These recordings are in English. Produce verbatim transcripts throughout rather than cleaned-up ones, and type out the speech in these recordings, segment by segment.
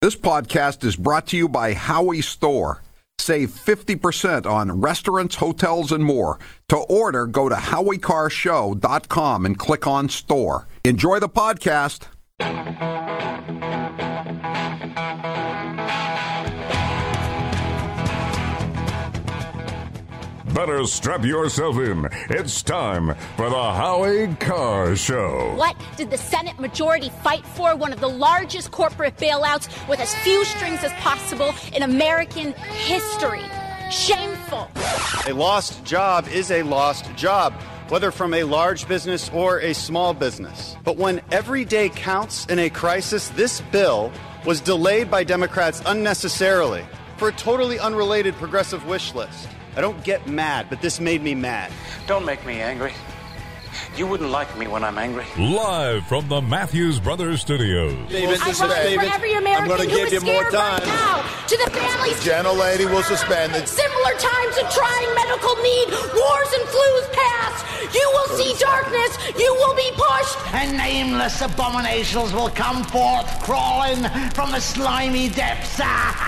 This podcast is brought to you by Howie Store. Save fifty percent on restaurants, hotels, and more. To order, go to howie car show dot com and click on Store. Enjoy the podcast. Better strap yourself in. It's time for the Howie Carr Show. What did the Senate majority fight for? One of the largest corporate bailouts with as few strings as possible in American history. Shameful. A lost job is a lost job, whether from a large business or a small business. But when every day counts in a crisis, this bill was delayed by Democrats unnecessarily for a totally unrelated progressive wish list. I don't get mad, but this made me mad. Don't make me angry. You wouldn't like me when I'm angry. Live from the Matthews Brothers Studios. David, I run for every American who is scared more time. right now. To the families. The gentlelady will suspend it. Similar times of trying medical need. Wars and flus past. You will see darkness. You will be pushed. And nameless abominations will come forth crawling from the slimy depths.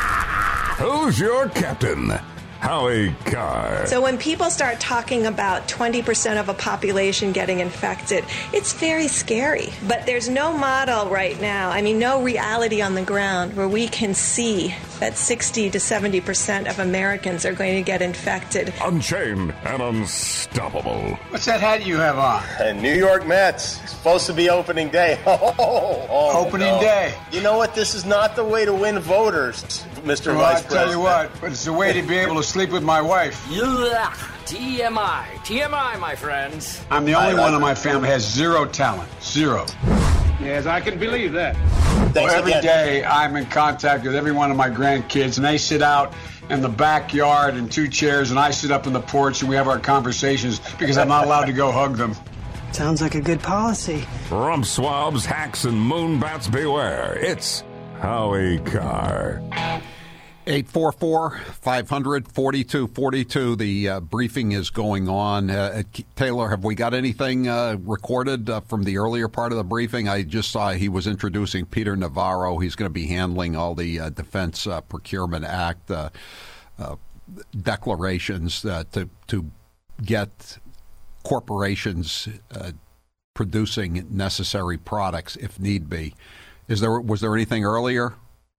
Who's your captain? Howie Carr. So when people start talking about twenty percent of a population getting infected, it's very scary. But there's no model right now, I mean, no reality on the ground where we can see that sixty to seventy percent of Americans are going to get infected. Unchained and unstoppable. What's that hat you have on? And New York Mets. It's supposed to be opening day. Oh, oh, oh, opening no. day. You know what? This is not the way to win voters, Mister Well, Vice I President. tell you what, but it's the way to be able to sleep with my wife. Yeah, T M I. T M I, my friends. I'm the only I, one I, in my family has zero talent. Zero. Yes, I can believe that. Well, every again. day I'm in contact with every one of my grandkids, and they sit out in the backyard in two chairs, and I sit up in the porch, and we have our conversations because I'm not allowed to go hug them. Sounds like a good policy. Rump swabs, hacks, and moonbats beware. It's Howie Carr. eight four four, five hundred, forty-two forty-two. The uh, briefing is going on. Uh, Taylor, have we got anything uh, recorded uh, from the earlier part of the briefing? I just saw he was introducing Peter Navarro. He's going to be handling all the uh, Defense uh, Procurement Act uh, uh, declarations uh, to to get corporations uh, producing necessary products if need be. Is there was there anything earlier?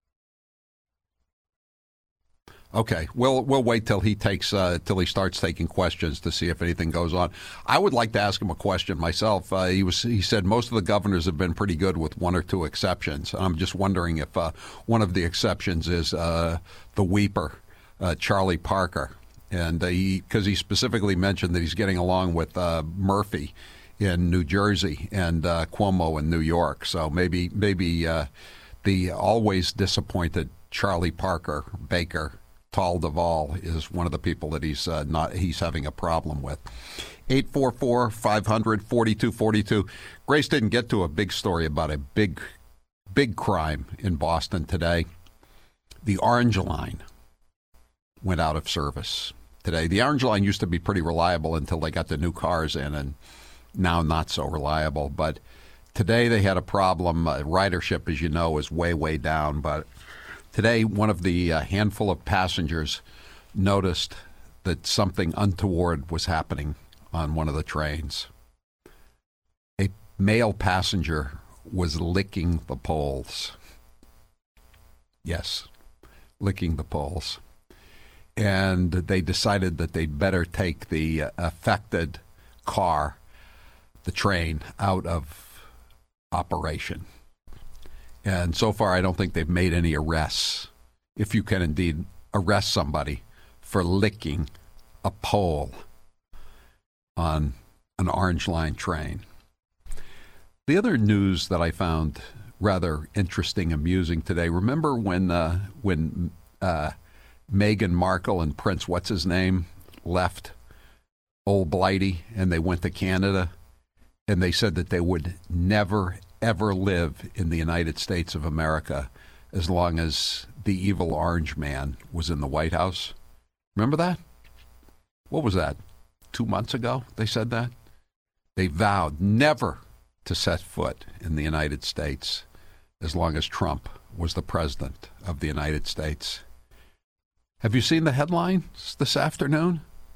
Okay, we'll we'll wait till he takes uh, till he starts taking questions to see if anything goes on. I would like to ask him a question myself. Uh, he was he said most of the governors have been pretty good with one or two exceptions. I'm just wondering if uh, one of the exceptions is uh, the weeper, uh, Charlie Parker, and uh, he because he specifically mentioned that he's getting along with uh, Murphy in New Jersey and uh, Cuomo in New York. So maybe maybe uh, the always disappointed Charlie Parker Baker. Tal Duvall is one of the people that he's uh, not he's having a problem with. eight four four, five hundred, forty-two forty-two. Grace didn't get to a big story about a big, big crime in Boston today. The Orange Line went out of service today. The Orange Line used to be pretty reliable until they got the new cars in, and now not so reliable. But today they had a problem. Uh, ridership, as you know, is way, way down, but today, one of the uh, handful of passengers noticed that something untoward was happening on one of the trains. A male passenger was licking the poles. Yes, licking the poles. And they decided that they'd better take the uh, affected car, the train, out of operation. And so far, I don't think they've made any arrests, if you can indeed arrest somebody for licking a pole on an Orange Line train. The other news that I found rather interesting, amusing today, remember when uh, when uh, Meghan Markle and Prince, what's his name, left Old Blighty and they went to Canada, and they said that they would never, ever live in the United States of America as long as the evil orange man was in the White House. Remember that? What was that? Two months ago they said that? They vowed never to set foot in the United States as long as Trump was the President of the United States. Have you seen the headlines this afternoon?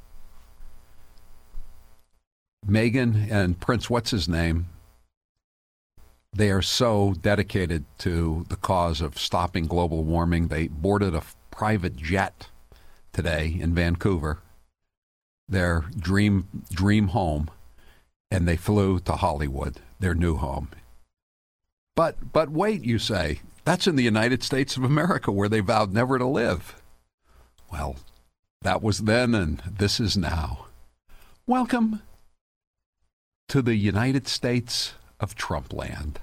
Meghan and Prince, what's his name? They are so dedicated to the cause of stopping global warming. They boarded a private jet today in Vancouver, their dream dream home, and they flew to Hollywood, their new home. But but wait, you say, that's in the United States of America where they vowed never to live. Well, that was then and this is now. Welcome to the United States of Trump land.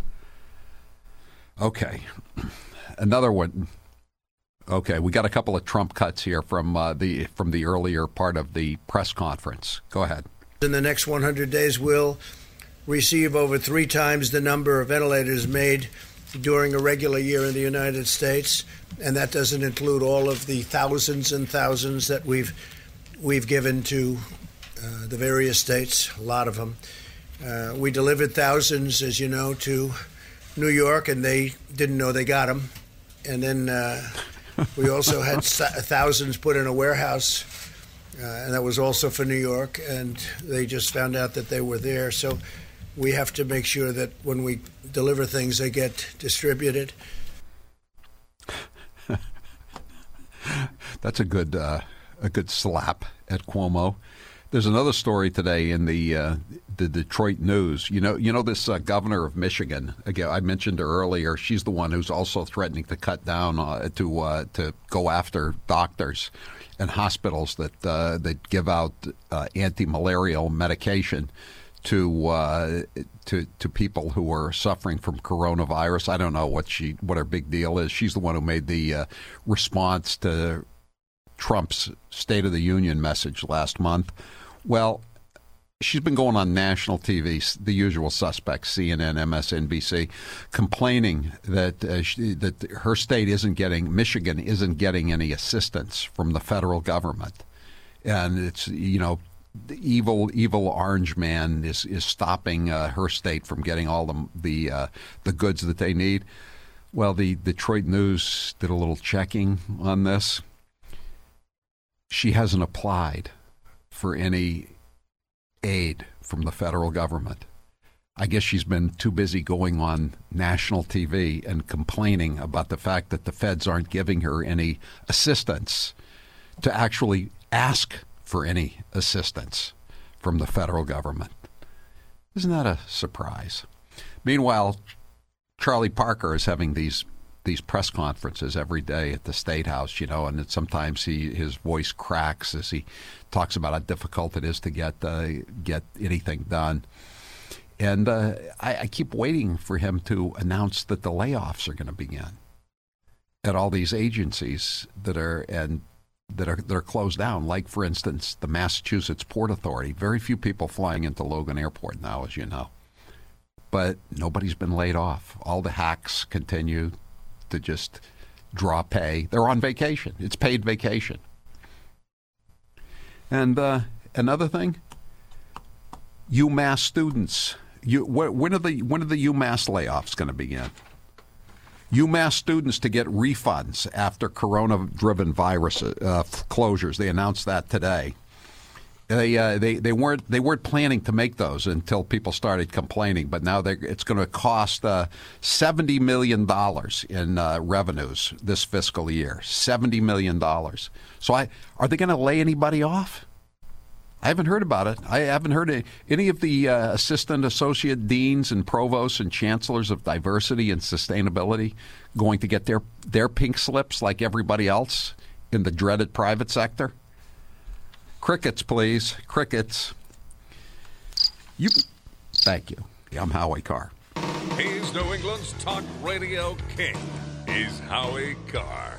Okay, another one. Okay, we got a couple of Trump cuts here from uh, the from the earlier part of the press conference. Go ahead. In the next one hundred days, we'll receive over three times the number of ventilators made during a regular year in the United States, and that doesn't include all of the thousands and thousands that we've we've given to uh, the various states, a lot of them. Uh, we delivered thousands, as you know, to New York, and they didn't know they got them. And then uh, we also had thousands put in a warehouse, uh, and that was also for New York, and they just found out that they were there. So we have to make sure that when we deliver things, they get distributed. That's a good uh, a good slap at Cuomo. There's another story today in the uh, the Detroit News. You know, you know this uh, governor of Michigan. Again, I mentioned her earlier. She's the one who's also threatening to cut down uh, to uh, to go after doctors and hospitals that uh, that give out uh, anti-malarial medication to uh, to to people who are suffering from coronavirus. I don't know what she what her big deal is. She's the one who made the uh, response to Trump's State of the Union message last month. Well, she's been going on national T V, the usual suspects, C N N, M S N B C, complaining that uh, she, that her state isn't getting, Michigan isn't getting any assistance from the federal government, and it's you know. The evil, evil orange man is is stopping uh, her state from getting all the the uh, the goods that they need. Well, the Detroit News did a little checking on this. She hasn't applied for any aid from the federal government. I guess she's been too busy going on national T V and complaining about the fact that the feds aren't giving her any assistance to actually ask for any assistance from the federal government. Isn't that a surprise? Meanwhile, Charlie Parker is having these these press conferences every day at the State House, you know, and sometimes he his voice cracks as he talks about how difficult it is to get uh, get anything done. And uh, I, I keep waiting for him to announce that the layoffs are going to begin at all these agencies that are and. that are that are closed down, like, for instance, the Massachusetts Port Authority. Very few people flying into Logan Airport now, as you know. But nobody's been laid off. All the hacks continue to just draw pay. They're on vacation. It's paid vacation. And uh, another thing, UMass students. You, when are the when are the UMass layoffs going to begin? UMass students to get refunds after corona-driven virus uh, closures. They announced that today. They uh, they they weren't they weren't planning to make those until people started complaining, but now it's going to cost uh, seventy million dollars in uh, revenues this fiscal year. Seventy million dollars. So I are they going to lay anybody off? I haven't heard about it. I haven't heard of any of the uh, assistant associate deans and provosts and chancellors of diversity and sustainability going to get their, their pink slips like everybody else in the dreaded private sector. Crickets, please. Crickets. You. Thank you. I'm Howie Carr. He's New England's talk radio king. He's Howie Carr.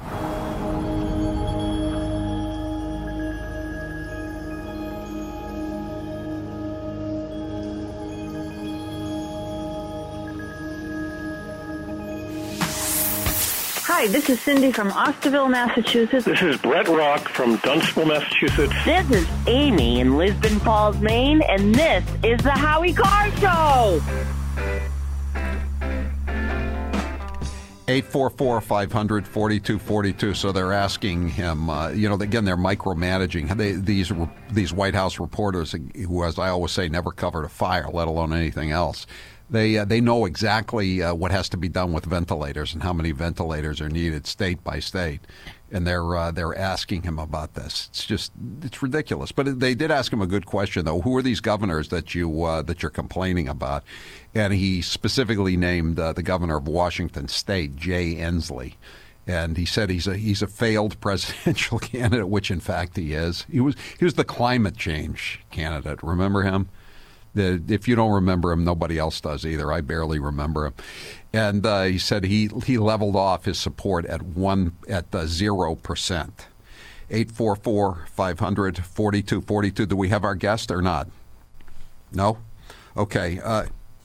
Hi, this is Cindy from Osterville, Massachusetts. This is Brett Rock from Dunstable, Massachusetts. This is Amy in Lisbon Falls, Maine, and this is the Howie Carr Show. eight four four, five hundred, forty-two forty-two. So they're asking him, uh, you know, again, they're micromanaging. They, these these White House reporters, who, as I always say, never covered a fire, let alone anything else. They uh, they know exactly uh, what has to be done with ventilators and how many ventilators are needed state by state, and they're uh, they're asking him about this. It's just it's ridiculous. But they did ask him a good question though. Who are these governors that you uh, that you're complaining about? And he specifically named uh, the governor of Washington State, Jay Inslee. And he said he's a he's a failed presidential candidate, which in fact he is. He was he was the climate change candidate. Remember him? The, if you don't remember him, nobody else does either. I barely remember him. And uh, he said he he leveled off his support at one at uh, zero percent. Eight four four five hundred forty two forty two. Do we have our guest or not? No. Okay. Uh,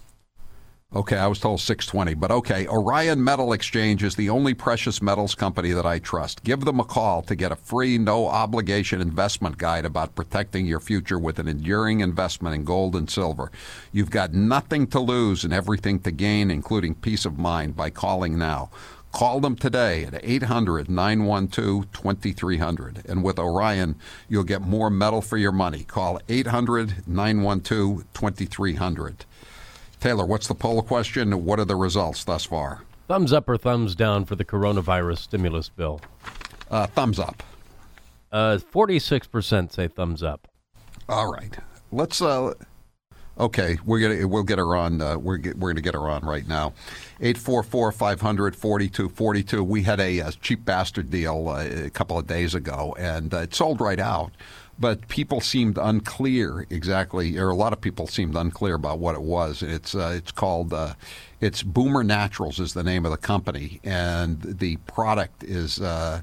Okay, I was told six twenty, but okay. Orion Metal Exchange is the only precious metals company that I trust. Give them a call to get a free, no-obligation investment guide about protecting your future with an enduring investment in gold and silver. You've got nothing to lose and everything to gain, including peace of mind, by calling now. Call them today at eight hundred, nine one two, two three zero zero. And with Orion, you'll get more metal for your money. Call eight hundred, nine one two, two three zero zero. Taylor, what's the poll question? What are the results thus far? Thumbs up or thumbs down for the coronavirus stimulus bill? Uh, thumbs up. Uh, forty-six percent say thumbs up. All right. Let's. Uh, okay, we're gonna we'll get her on. Uh, we're get, we're gonna get her on right now. Eight four four five hundred forty two forty two. We had a, a cheap bastard deal uh, a couple of days ago, and uh, it sold right out. But people seemed unclear exactly, or a lot of people seemed unclear about what it was. It's uh, it's called, uh, it's Boomer Naturals is the name of the company, and the product is uh,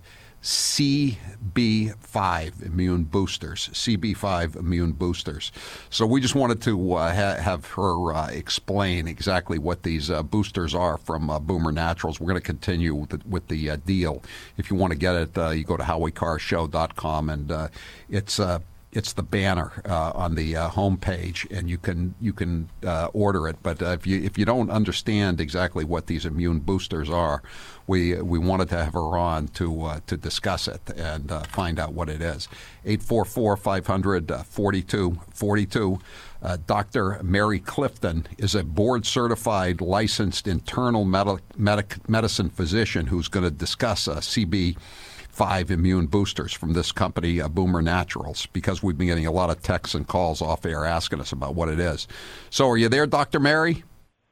C B five immune boosters, C B five immune boosters. So we just wanted to uh, ha- have her uh, explain exactly what these uh, boosters are from uh, Boomer Naturals. We're going to continue with the, with the uh, deal. If you want to get it, uh, you go to howie carr show dot com, and uh, it's uh, it's the banner uh, on the uh, homepage, and you can you can uh, order it. But uh, if you if you don't understand exactly what these immune boosters are, we we wanted to have her on to uh, to discuss it and uh, find out what it is. eight four four five hundred forty-two forty-two. Uh, Doctor Mary Clifton is a board-certified, licensed internal med- medic- medicine physician who's going to discuss uh, C B five immune boosters from this company, uh, Boomer Naturals, because we've been getting a lot of texts and calls off air asking us about what it is. So are you there, Doctor Mary?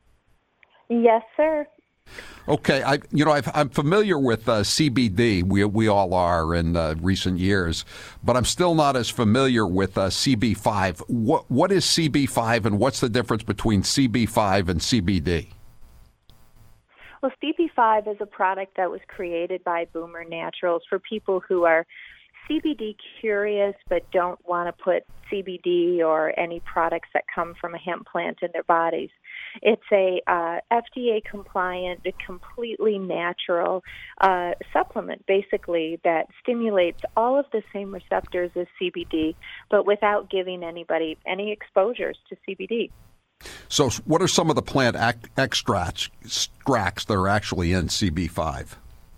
Yes, sir. Okay, I you know I've, I'm familiar with uh, C B D. We we all are in uh, recent years, but I'm still not as familiar with uh, C B five. What what is C B five, and what's the difference between C B five and C B D? Well, C B five is a product that was created by Boomer Naturals for people who are C B D curious but don't want to put C B D or any products that come from a hemp plant in their bodies. It's a uh, F D A compliant, completely natural uh, supplement, basically, that stimulates all of the same receptors as C B D, but without giving anybody any exposures to C B D. So what are some of the plant ac- extracts, extracts that are actually in C B five?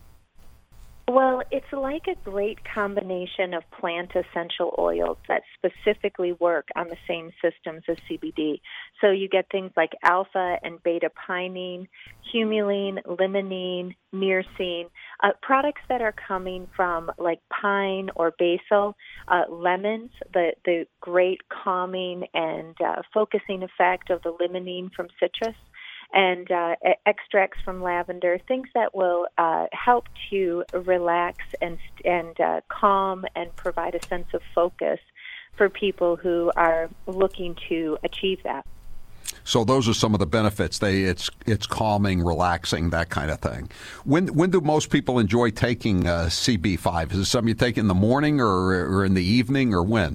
Well, it's like a great combination of plant essential oils that specifically work on the same systems as C B D. So you get things like alpha and beta pinene, humulene, limonene, myrcene, uh, products that are coming from like pine or basil, uh, lemons, the, the great calming and uh, focusing effect of the limonene from citrus, and uh, extracts from lavender, things that will uh, help to relax and and uh, calm and provide a sense of focus for people who are looking to achieve that. So those are some of the benefits. They it's it's calming, relaxing, that kind of thing. When when do most people enjoy taking uh, C B five? Is it something you take in the morning or or in the evening, or when?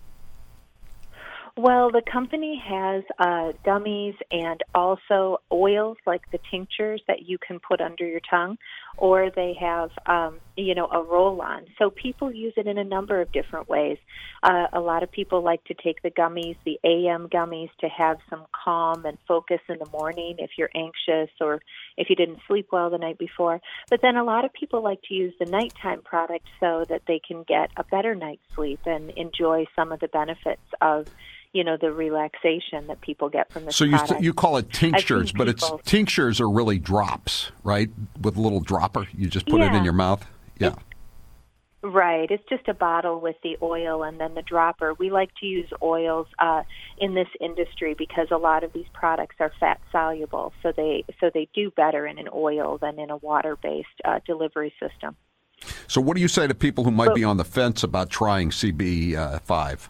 Well, the company has uh, dummies and also oils like the tinctures that you can put under your tongue, or they have, um, you know, a roll-on. So people use it in a number of different ways. Uh, a lot of people like to take the gummies, the A M gummies, to have some calm and focus in the morning if you're anxious or if you didn't sleep well the night before. But then a lot of people like to use the nighttime product so that they can get a better night's sleep and enjoy some of the benefits of, you know, the relaxation that people get from this so you product. you call it tinctures, but people, it's tinctures are really drops, right? With a little dropper, you just put yeah. it in your mouth. Yeah, it's, right. It's just a bottle with the oil and then the dropper. We like to use oils uh, in this industry because a lot of these products are fat soluble, so they so they do better in an oil than in a water based uh, delivery system. So, what do you say to people who might but, be on the fence about trying C B five?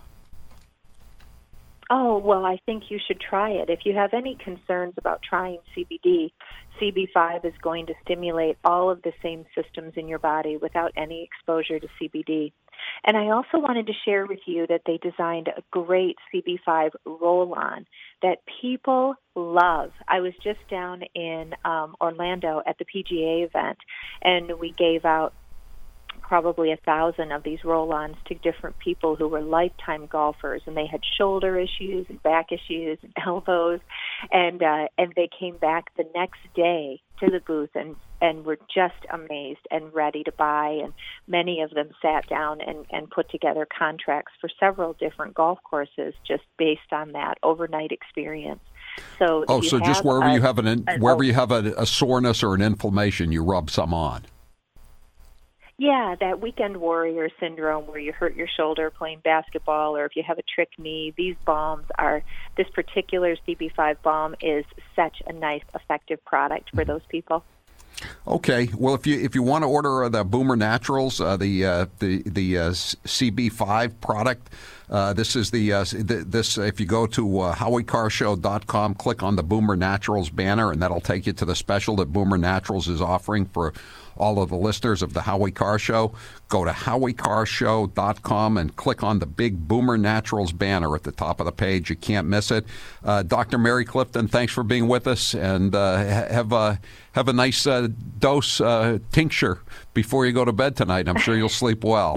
Oh, well, I think you should try it. If you have any concerns about trying C B D, C B five is going to stimulate all of the same systems in your body without any exposure to C B D. And I also wanted to share with you that they designed a great C B five roll-on that people love. I was just down in um, Orlando at the P G A event, and we gave out probably a thousand of these roll-ons to different people who were lifetime golfers, and they had shoulder issues and back issues and elbows, and uh, and they came back the next day to the booth and and were just amazed and ready to buy. And many of them sat down and, and put together contracts for several different golf courses just based on that overnight experience. So oh, so just wherever a, you have an in, a, wherever you have a, a soreness or an inflammation, you rub some on. Yeah, that weekend warrior syndrome where you hurt your shoulder playing basketball, or if you have a trick knee, these balms are, this particular C B five balm is such a nice, effective product for those people. Okay, well, if you if you want to order the Boomer Naturals, uh, the uh, the the uh, C B five product, uh, this is the uh, this. If you go to uh, Howie Car Show dot com, click on the Boomer Naturals banner, and that'll take you to the special that Boomer Naturals is offering for all of the listeners of the Howie Car Show. Go to Howie Car Show dot com and click on the big Boomer Naturals banner at the top of the page. You can't miss it. Uh, Doctor Mary Clifton, thanks for being with us, and uh, have a have a nice uh, dose uh, tincture before you go to bed tonight. I'm sure you'll sleep well.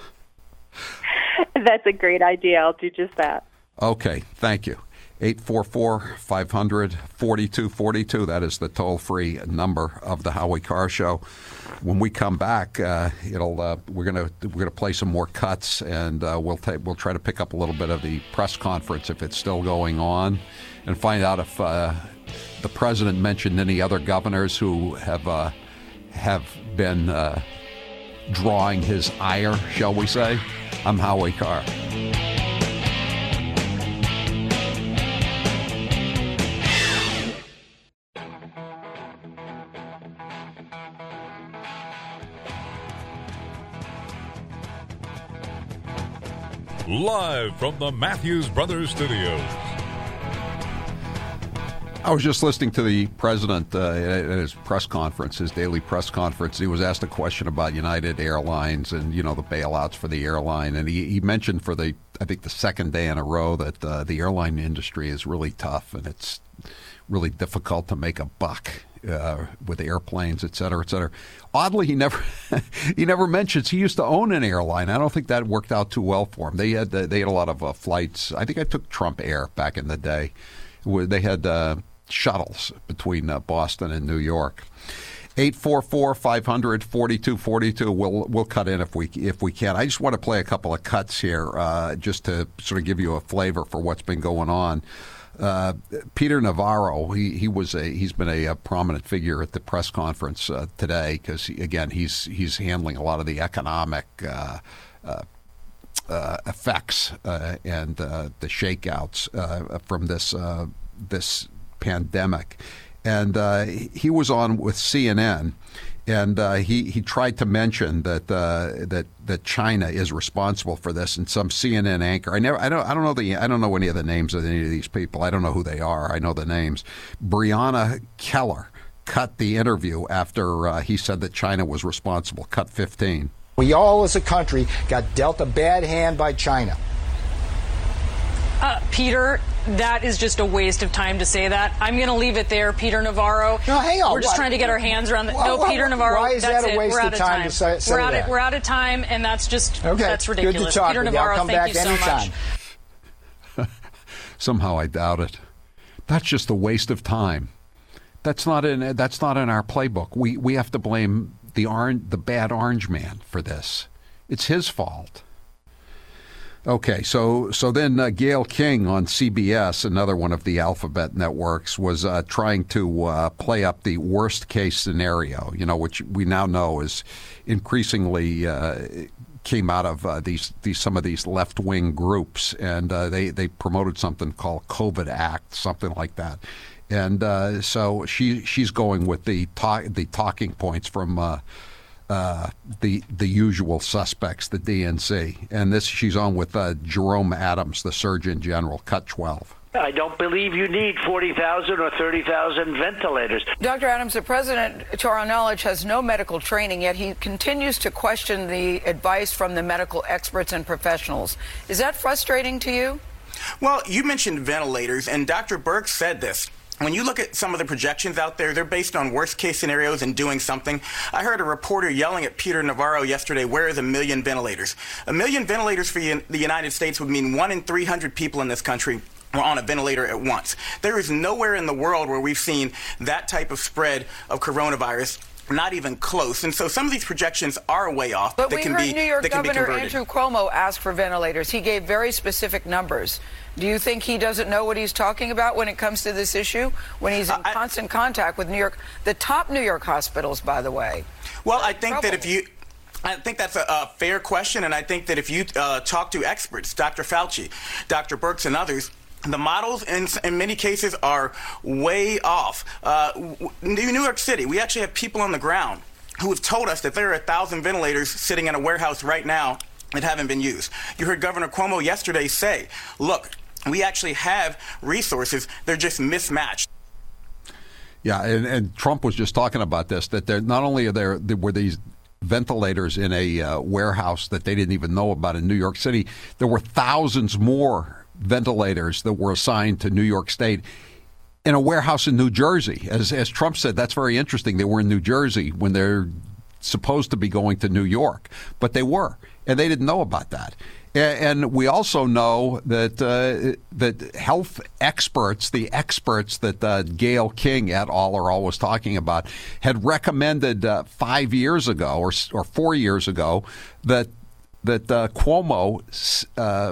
That's a great idea. I'll do just that. Okay, thank you. eight four four, five hundred, forty-two forty-two. That is the toll-free number of the Howie Car Show. When we come back, uh, it'll uh, we're gonna we're gonna play some more cuts, and uh, we'll ta- we'll try to pick up a little bit of the press conference if it's still going on, and find out if uh, the president mentioned any other governors who have uh, have been uh, drawing his ire, shall we say? I'm Howie Carr. Live from the Matthews Brothers Studios. I was just listening to the president uh, at his press conference, his daily press conference. He was asked a question about United Airlines and, you know, the bailouts for the airline. And he, he mentioned for the, I think, the second day in a row that uh, the airline industry is really tough and it's really difficult to make a buck uh, with airplanes, et cetera, et cetera. Oddly, he never he never mentions he used to own an airline. I don't think that worked out too well for him. They had they had a lot of uh, flights. I think I took Trump Air back in the day, where they had uh, shuttles between uh, Boston and New York. eight four four, five hundred, forty-two forty-two. We'll we'll cut in if we if we can. I just want to play a couple of cuts here, uh, just to sort of give you a flavor for what's been going on. Uh, Peter Navarro, he he was a he's been a, a prominent figure at the press conference uh, today because he, again he's he's handling a lot of the economic uh, uh, uh, effects uh, and uh, the shakeouts uh, from this uh, this pandemic, and uh, he was on with C N N. And uh, he he tried to mention that uh, that that China is responsible for this, and some C N N anchor. I never I don't I don't know the I don't know any of the names of any of these people. I don't know who they are. I know the names. Breonna Keller cut the interview after uh, he said that China was responsible. Cut fifteen. We all, as a country, got dealt a bad hand by China. Uh, Peter, that is just a waste of time to say that. I'm going to leave it there, Peter Navarro. No, hang on. We're just what? trying to get our hands around the. What, no, what, Peter Navarro. Why is that's that a waste it. We're out of of time, time to say, say we're out that? Of, we're out of time, and that's just okay. that's ridiculous. Good to talk Peter with Navarro, you. I'll come thank back you so anytime. much. Somehow I doubt it. That's just a waste of time. That's not in. That's not in our playbook. We we have to blame the orange, the bad orange man for this. It's his fault. Okay, so so then uh, Gayle King on C B S, another one of the alphabet networks, was uh, trying to uh, play up the worst case scenario, you know, which we now know is increasingly uh, came out of uh, these these some of these left wing groups, and uh, they they promoted something called COVID Act, something like that, and uh, so she she's going with the talk, the talking points from. Uh, Uh, the the usual suspects, the D N C, and this she's on with uh, Jerome Adams, the Surgeon General. Cut twelve. I don't believe you need forty thousand or thirty thousand ventilators. Doctor Adams, the president, to our knowledge, has no medical training, yet he continues to question the advice from the medical experts and professionals. Is that frustrating to you? Well, you mentioned ventilators, and Doctor Birx said this. When you look at some of the projections out there, they're based on worst-case scenarios and doing something. I heard a reporter yelling at Peter Navarro yesterday, where is a million ventilators? A million ventilators for the United States would mean one in three hundred people in this country were on a ventilator at once. There is nowhere in the world where we've seen that type of spread of coronavirus. Not even close. And so some of these projections are way off. But that we can heard be, New York that can be Governor converted. Andrew Cuomo ask for ventilators. He gave very specific numbers. Do you think he doesn't know what he's talking about when it comes to this issue? When he's in uh, I, constant contact with New York, the top New York hospitals, by the way. Well, I think that if you... I think that's a, a fair question, and I think that if you uh, talk to experts, Doctor Fauci, Doctor Birx, and others, the models in, in many cases are way off. Uh, New York City, we actually have people on the ground who have told us that there are a thousand ventilators sitting in a warehouse right now that haven't been used. You heard Governor Cuomo yesterday say, look, we actually have resources, they're just mismatched. Yeah, and, and Trump was just talking about this, that there not only are there, there were these ventilators in a uh, warehouse that they didn't even know about in New York City, there were thousands more ventilators that were assigned to New York State in a warehouse in New Jersey. As as Trump said, that's very interesting. They were in New Jersey when they're supposed to be going to New York, but they were, and they didn't know about that. And we also know that uh, that health experts, the experts that uh, Gayle King et al. Are always talking about, had recommended uh, five years ago or or four years ago that that uh, Cuomo uh,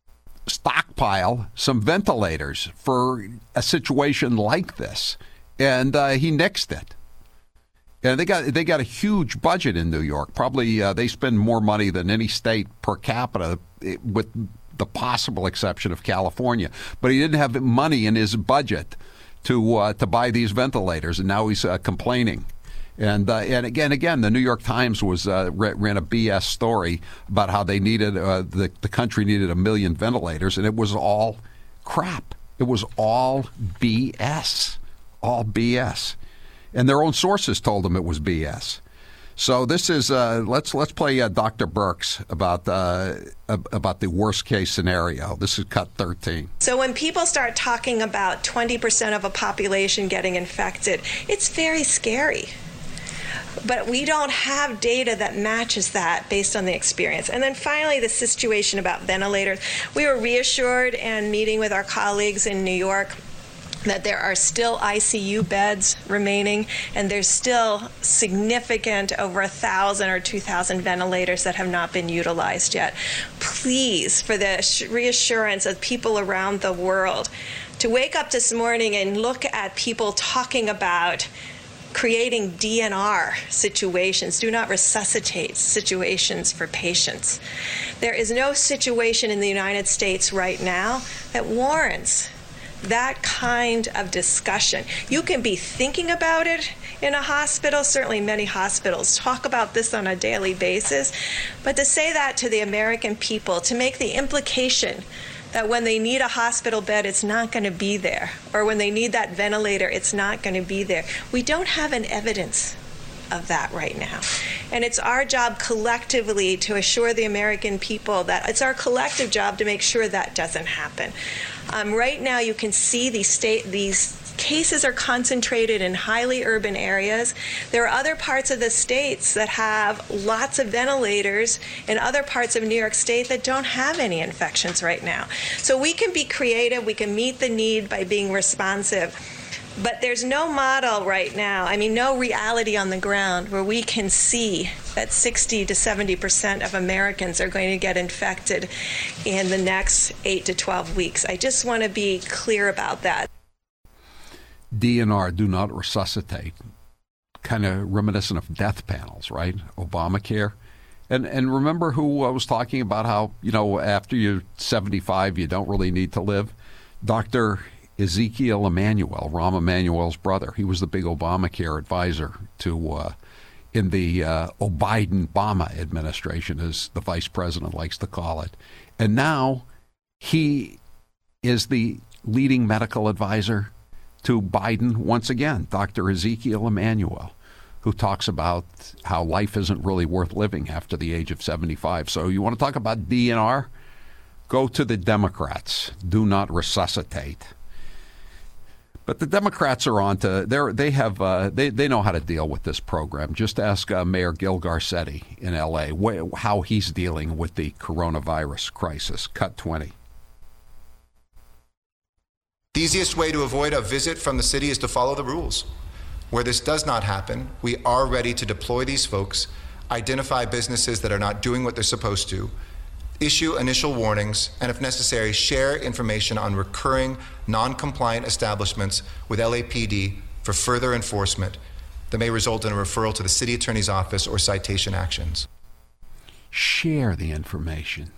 stockpile some ventilators for a situation like this, and uh, he nixed it. And they got they got a huge budget in New York. Probably uh, they spend more money than any state per capita, with the possible exception of California. But he didn't have money in his budget to uh, to buy these ventilators, and now he's uh, complaining. And uh, and again, again, the New York Times was uh, ran a B S story about how they needed uh, the the country needed a million ventilators, and it was all crap. It was all B S, all B S. And their own sources told them it was B S. So this is uh, let's let's play uh, Doctor Birx about uh, about the worst case scenario. This is cut thirteen. So when people start talking about twenty percent of a population getting infected, it's very scary. But we don't have data that matches that based on the experience. And then finally, the situation about ventilators. We were reassured and meeting with our colleagues in New York that there are still I C U beds remaining, and there's still significant, over a thousand or two thousand ventilators that have not been utilized yet. Please, for the reassurance of people around the world, to wake up this morning and look at people talking about creating D N R situations, do not resuscitate situations for patients. There is no situation in the United States right now that warrants that kind of discussion. You can be thinking about it in a hospital. Certainly many hospitals talk about this on a daily basis. But to say that to the American people, to make the implication that when they need a hospital bed, it's not going to be there, or when they need that ventilator, it's not going to be there. We don't have an evidence of that right now. And it's our job collectively to assure the American people that it's our collective job to make sure that doesn't happen. Um, right now, you can see these state these cases are concentrated in highly urban areas. There are other parts of the states that have lots of ventilators and other parts of New York State that don't have any infections right now. So we can be creative. We can meet the need by being responsive. But there's no model right now, I mean, no reality on the ground where we can see that sixty to seventy percent of Americans are going to get infected in the next eight to twelve weeks. I just want to be clear about that. D N R, do not resuscitate, kind of reminiscent of death panels, right? Obamacare. And and remember who uh, was talking about how, you know, after you're seventy-five, you don't really need to live? Doctor Ezekiel Emanuel, Rahm Emanuel's brother. He was the big Obamacare advisor to uh, in the uh, Biden-Obama administration, as the vice president likes to call it. And now he is the leading medical advisor to Biden once again, Doctor Ezekiel Emanuel, who talks about how life isn't really worth living after the age of seventy-five. So you want to talk about D N R? Go to the Democrats. Do not resuscitate. But the Democrats are on to, they're, they have, uh, they, they know how to deal with this program. Just ask uh, Mayor Gil Garcetti in L A wh- how he's dealing with the coronavirus crisis. Cut twenty. The easiest way to avoid a visit from the city is to follow the rules. Where this does not happen, we are ready to deploy these folks, identify businesses that are not doing what they're supposed to, issue initial warnings, and if necessary, share information on recurring non-compliant establishments with L A P D for further enforcement that may result in a referral to the city attorney's office or citation actions. Share the information.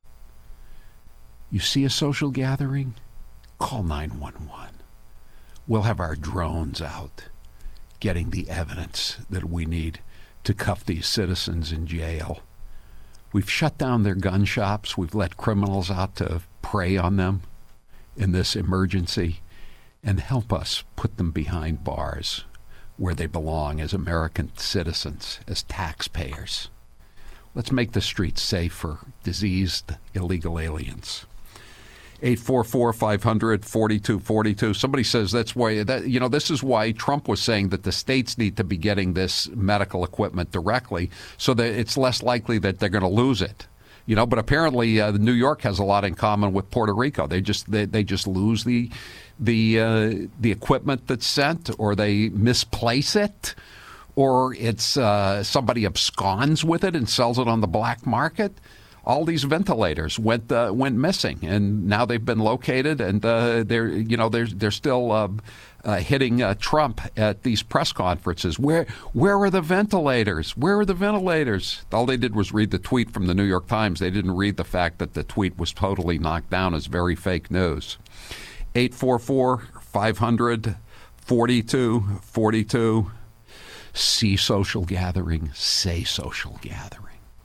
You see a social gathering? Call nine one one. We'll have our drones out getting the evidence that we need to cuff these citizens in jail. We've shut down their gun shops. We've let criminals out to prey on them in this emergency and help us put them behind bars where they belong as American citizens, as taxpayers. Let's make the streets safe for diseased illegal aliens. eight four four, five hundred, forty-two forty-two. Somebody says that's why, that you know, this is why Trump was saying that the states need to be getting this medical equipment directly so that it's less likely that they're going to lose it. You know, but apparently uh, New York has a lot in common with Puerto Rico. They just they, they just lose the the uh, the equipment that's sent, or they misplace it, or it's uh, somebody absconds with it and sells it on the black market. All these ventilators went uh, went missing, and now they've been located, and uh, they're you know they're they're still uh, uh, hitting uh, Trump at these press conferences. Where where are the ventilators? Where are the ventilators? All they did was read the tweet from the New York Times. They didn't read the fact that the tweet was totally knocked down as very fake news. eight four four, five hundred, forty-two forty-two. See social gathering. Say social gathering.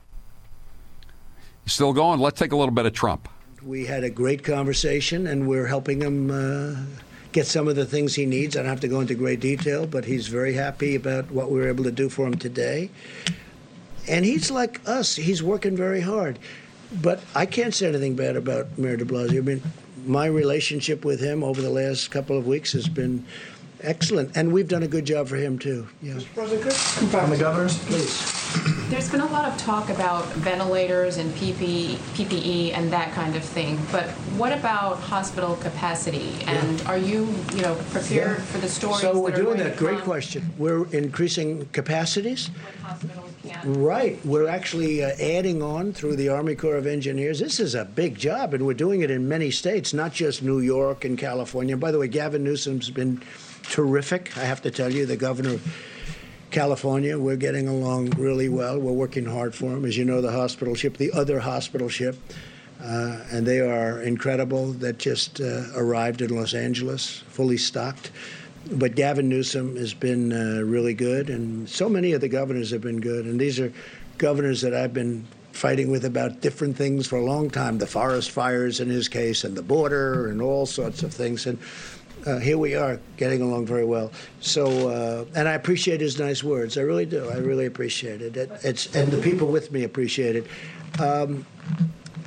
Still going? Let's take a little bit of Trump. We had a great conversation, and we're helping him uh, get some of the things he needs. I don't have to go into great detail, but he's very happy about what we were able to do for him today. And he's like us. He's working very hard. But I can't say anything bad about Mayor de Blasio. I mean, my relationship with him over the last couple of weeks has been excellent, and we've done a good job for him, too. Yeah. Mister President, could I confirm the governors, please? There's been a lot of talk about ventilators and P P E and that kind of thing, but what about hospital capacity? And yeah. are you, you know, prepared yeah. for the stories? So we're that doing are that. Great come? question. We're increasing capacities. What hospitals can? Right. We're actually uh, adding on through the Army Corps of Engineers. This is a big job, and we're doing it in many states, not just New York and California. By the way, Gavin Newsom's been terrific, I have to tell you, the governor of California. We're getting along really well. We're working hard for him. As you know, the hospital ship, the other hospital ship, uh, and they are incredible, that just uh, arrived in Los Angeles, fully stocked. But Gavin Newsom has been uh, really good, and so many of the governors have been good. And these are governors that I've been fighting with about different things for a long time, the forest fires in his case, and the border, and all sorts of things. And Uh, here we are, getting along very well. So, uh, and I appreciate his nice words. I really do. I really appreciate it. it it's, and the people with me appreciate it. Um,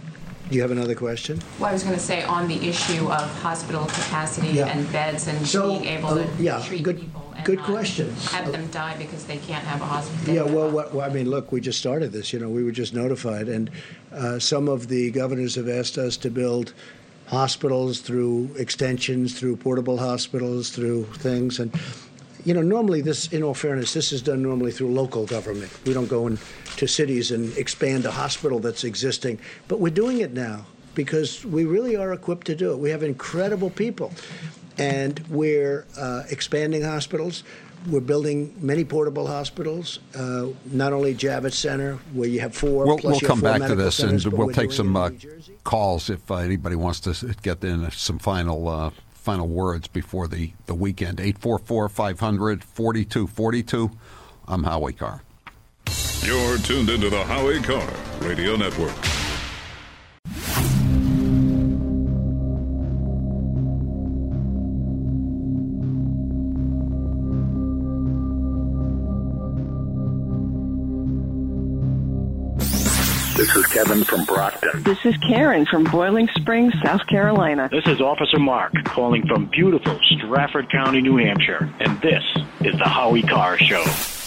Do you have another question? Well, I was going to say on the issue of hospital capacity Yeah. and beds and So, being able to uh, yeah, treat good, people and good not question. have them die because they can't have a hospital. Yeah, well, what, well, I mean, look, we just started this. You know, we were just notified, and uh, some of the governors have asked us to build hospitals through extensions, through portable hospitals, through things, and you know, normally this, in all fairness, this is done normally through local government. We don't go into cities and expand a hospital that's existing, but we're doing it now because we really are equipped to do it. We have incredible people, and we're uh, expanding hospitals. We're building many portable hospitals, uh, not only Javits Center, where you have four. We'll, plus we'll you come have four back to medical this, centers, and but we'll we're take doing some it in uh, New Jersey. calls if uh, anybody wants to get in some final uh, final words before the, the weekend. eight four four, five hundred, forty-two forty-two. I'm Howie Carr. You're tuned into the Howie Carr Radio Network. This is Kevin from Brockton. This is Karen from Boiling Springs, South Carolina. This is Officer Mark calling from beautiful Stratford County, New Hampshire. And this is the Howie Carr Show.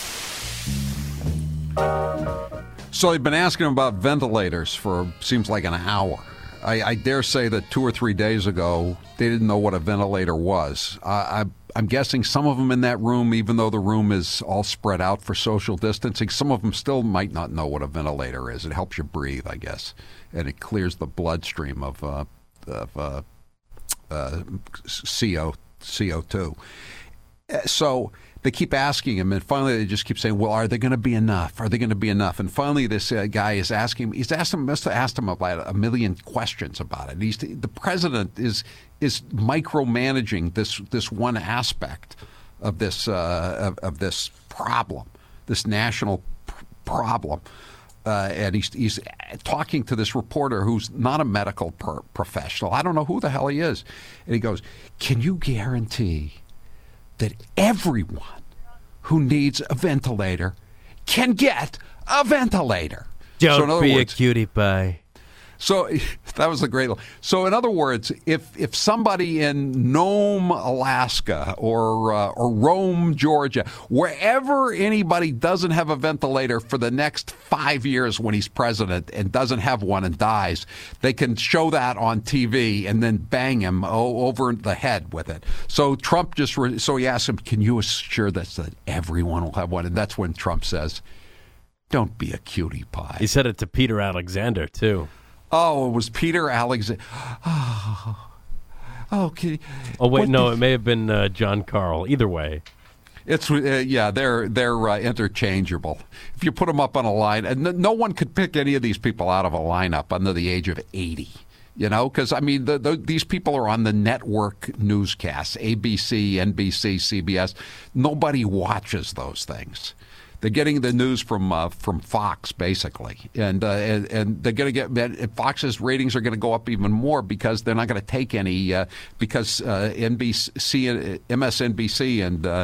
So they've been asking him about ventilators for seems like an hour. I, I dare say that two or three days ago, they didn't know what a ventilator was. Uh, I, I'm guessing some of them in that room, even though the room is all spread out for social distancing, some of them still might not know what a ventilator is. It helps you breathe, I guess, and it clears the bloodstream of, uh, of uh, uh, C O, C O two. So they keep asking him, and finally they just keep saying, well, are they going to be enough? Are they going to be enough? And finally this uh, guy is asking, he's asked him, must have asked him about a million questions about it. He's, the president is is micromanaging this this one aspect of this uh, of, of this problem, this national p- problem. Uh, and he's he's talking to this reporter who's not a medical per- professional. I don't know who the hell he is. And he goes, can you guarantee that everyone who needs a ventilator can get a ventilator? Don't so in other be words, a cutie pie. So that was a great. So in other words, if if somebody in Nome, Alaska, or uh, or Rome, Georgia, wherever anybody doesn't have a ventilator for the next five years when he's president and doesn't have one and dies, they can show that on T V and then bang him o- over the head with it. So Trump just re- so he asked him, "Can you assure that that everyone will have one?" And that's when Trump says, "Don't be a cutie pie." He said it to Peter Alexander too. Oh, it was Peter Alexander. Oh, okay. Oh wait, what no, the... it may have been uh, John Carl. Either way, it's uh, yeah, they're they're uh, interchangeable. If you put them up on a line, and no one could pick any of these people out of a lineup under the age of eighty. You know, because I mean, the, the, these people are on the network newscasts, A B C, N B C, C B S. Nobody watches those things. They're getting the news from uh, from Fox, basically, and uh, and, and they're going to get Fox's ratings are going to go up even more because they're not going to take any uh, because uh, N B C, M S N B C, and uh,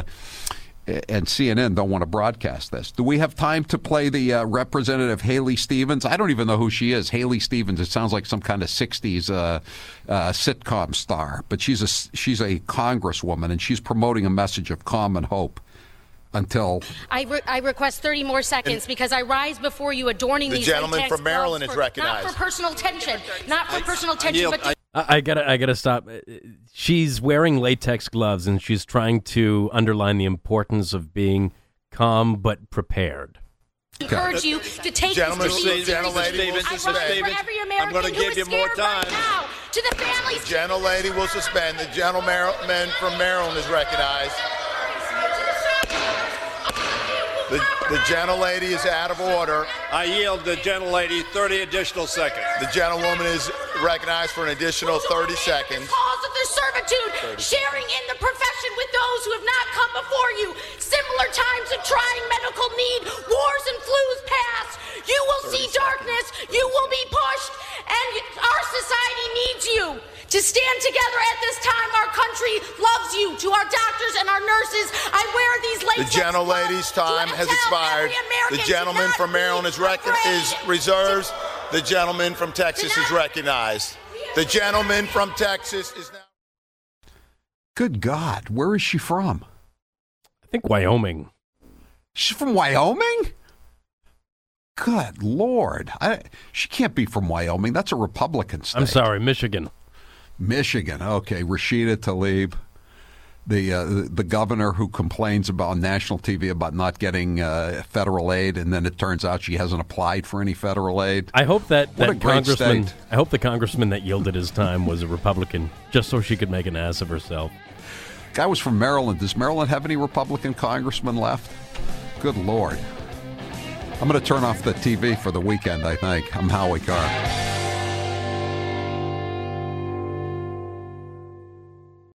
and C N N don't want to broadcast this. Do we have time to play the uh, Representative Haley Stevens? I don't even know who she is. Haley Stevens. It sounds like some kind of sixties uh, uh, sitcom star, but she's a she's a congresswoman, and she's promoting a message of calm and hope. Until I, re- I request thirty more seconds and because I rise before you adorning the these gentleman from Maryland for, is recognized. Not for personal tension, not for I, personal tension, but. To- I, I gotta, I gotta stop. She's wearing latex gloves and she's trying to underline the importance of being calm but prepared. Encourage you to take gentlemen, this seriously. Gentlelady will suspend. I'm going to give you more time. Right now, to the families. The gentlelady will suspend. The gentleman from Maryland is recognized. The, the gentlelady is out of order. I yield the gentlelady thirty additional seconds. The gentlewoman is recognized for an additional thirty seconds. Cause of their servitude, sharing in the profession with those who have not come before you. Similar times of trying medical need, wars and flus past. You will see darkness. You will be pushed, and our society needs you. To stand together at this time, our country loves you. To our doctors and our nurses, I wear these latex. The gentlelady's time has expired. The gentleman from Maryland is, rec- is reserved. The gentleman from Texas is recognized. The gentleman from Texas is now. Good God, where is she from? I think Wyoming. She's from Wyoming? Good Lord. I, she can't be from Wyoming. That's a Republican state. I'm sorry, Michigan. Michigan. Okay, Rashida Tlaib, the uh, the governor who complains about on national T V about not getting uh, federal aid, and then it turns out she hasn't applied for any federal aid. I hope that, What a that great congressman. state. I hope the congressman that yielded his time was a Republican, just so she could make an ass of herself. Guy was from Maryland. Does Maryland have any Republican congressmen left? Good Lord. I'm going to turn off the T V for the weekend, I think. I'm Howie Carr.